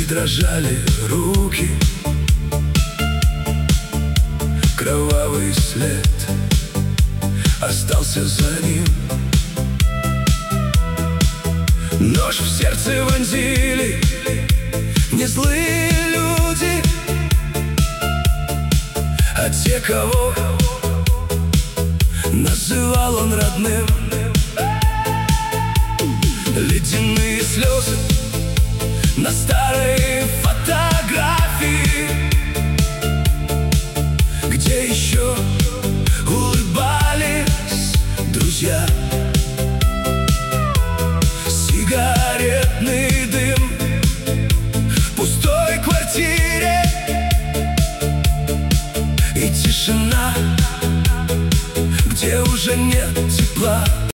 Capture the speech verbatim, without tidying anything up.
дрожали руки, кровавый след остался за ним. Нож в сердце вонзили не злые люди, а те, кого называл он родным. Ледяные слезы на старой фотографии, где еще улыбались друзья. Сигаретный дым в пустой квартире и тишина, где уже нет тепла.